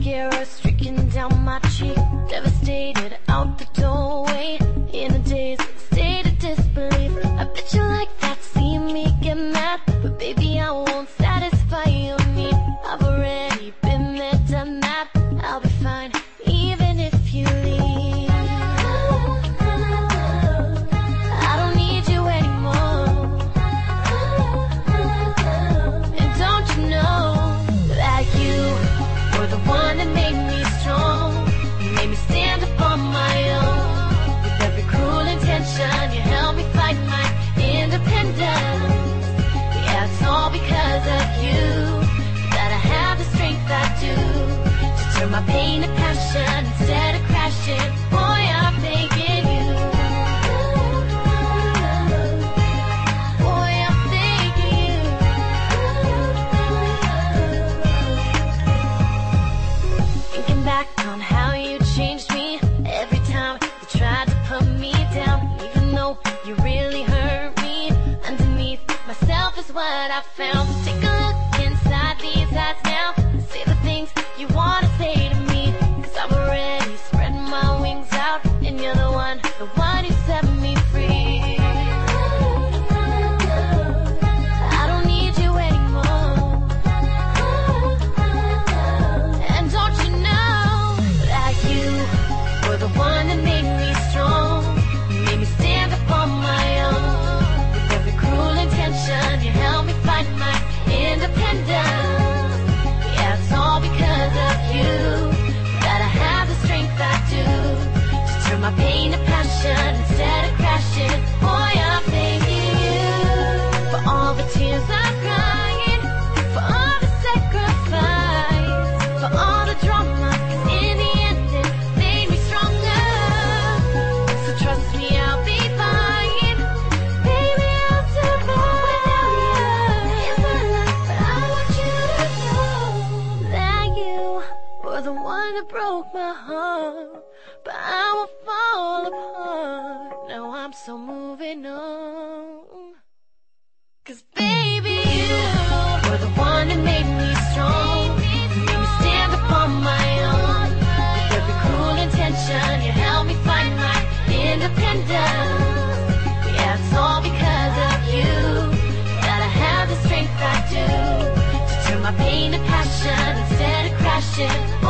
mascara streaking down my cheek, devastated out the doorway, in a daze, state of disbelief. I bet you like that, see me get mad, but baby I won't satisfy your need. I've already been there, done that, I'll be fine even if you leave. I don't need you anymore, and don't you know that you were the one that made me strong. You made me stand up on my own. With every cruel intention, you helped me fight my independence. Yeah, it's all because of you that I have the strength I do to turn my pain to passion instead of crashing. Boy, I'm thanking you. Boy, I'm thanking you. Thinking back on how you changed me every time you tried to put me down, even though you really hurt me. Underneath myself is what I found. Take a look inside these eyes now and say the things you want to say to me, 'cause I've already spread my wings out, and you're the one who set me free. I don't need you anymore, and don't you know that you were the one that made me strong. You made me stand up on my own. With every cruel intention, you helped me fight my independence. Yeah, it's all because of you that I have the strength I do to turn my pain to passion instead of crashing. Boy, I'm thanking you for all the tears I'm crying, for all the sacrifice, for all the drama, 'cause in the end it made me stronger. So trust me, I'll be fine. Baby, I'll survive without you. It's my life, but I want you to know that you were the one that broke my heart, but I won't fall apart. Now I'm so moving on, 'cause baby, you were the one that made me strong. You made me stand up on my own. With every cruel intention, you helped me find my independence. Yeah, it's all because of you that I have the strength I do to turn my pain to passion instead of crashing.